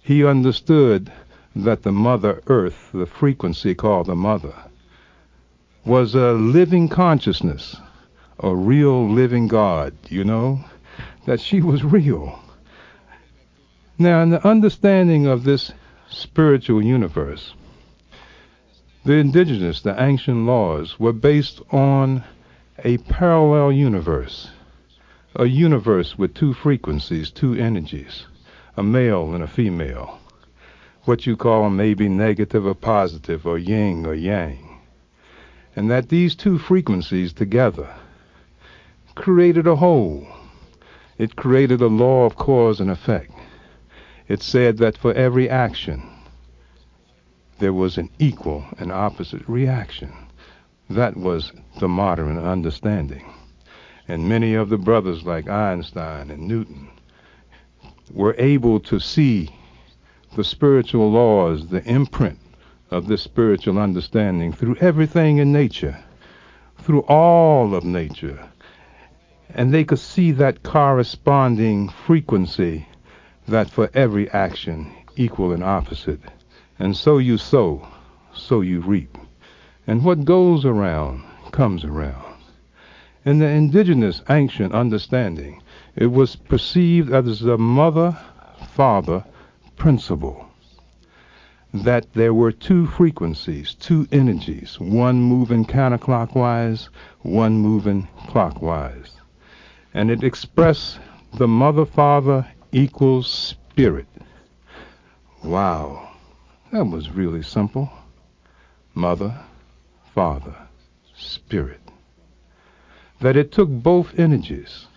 He understood that the Mother Earth, the frequency called the Mother, was a living consciousness, a real living God, that she was real. Now, in the understanding of this spiritual universe, the indigenous, the ancient laws were based on a parallel universe, a universe with two frequencies, two energies, a male and a female. What you call maybe negative or positive, or yin or yang. And that these two frequencies together created a whole. It created a law of cause and effect. It said that for every action, there was an equal and opposite reaction. That was the modern understanding. And many of the brothers like Einstein and Newton were able to see the spiritual laws, the imprint of this spiritual understanding through everything in nature, through all of nature. And they could see that corresponding frequency, that for every action, equal and opposite. And so you sow, so you reap. And what goes around comes around. In the indigenous ancient understanding, it was perceived as the mother-father principle, that there were two frequencies, two energies, one moving counterclockwise, one moving clockwise. And it expressed the mother-father equals spirit. Wow, that was really simple. Mother, father, spirit. That it took both energies